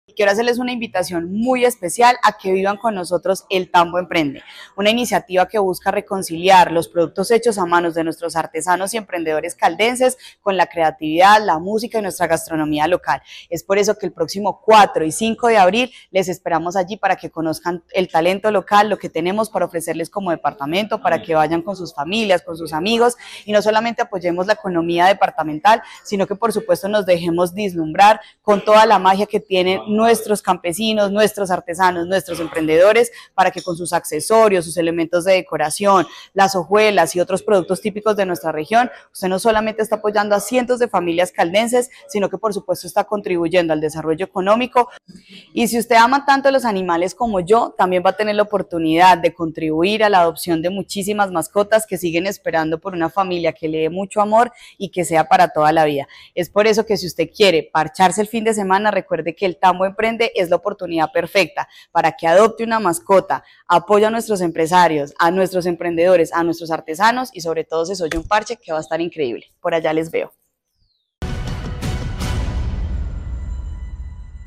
Quiero hacerles una invitación muy especial a que vivan con nosotros el Tambo Emprende, una iniciativa que busca reconciliar los productos hechos a manos de nuestros artesanos y emprendedores caldenses con la creatividad, la música y nuestra gastronomía local. Es por eso que el próximo 4 y 5 de abril les esperamos allí para que conozcan el talento local, lo que tenemos para ofrecerles como departamento, para que vayan con sus familias, con sus amigos y no solamente apoyemos la economía departamental, sino que por supuesto nos dejemos vislumbrar con toda la magia que tienen nuestros campesinos, nuestros artesanos, nuestros emprendedores, para que con sus accesorios, sus elementos de decoración, las hojuelas y otros productos típicos de nuestra región, usted no solamente está apoyando a cientos de familias caldenses, sino que por supuesto está contribuyendo al desarrollo económico. Y si usted ama tanto a los animales como yo, también va a tener la oportunidad de contribuir a la adopción de muchísimas mascotas que siguen esperando por una familia que le dé mucho amor y que sea para toda la vida. Es por eso que si usted quiere parcharse el fin de semana, recuerde que el Tambo Emprende es la oportunidad perfecta para que adopte una mascota, apoye a nuestros empresarios, a nuestros emprendedores, a nuestros artesanos y sobre todo se soye un parche que va a estar increíble. Por allá les veo.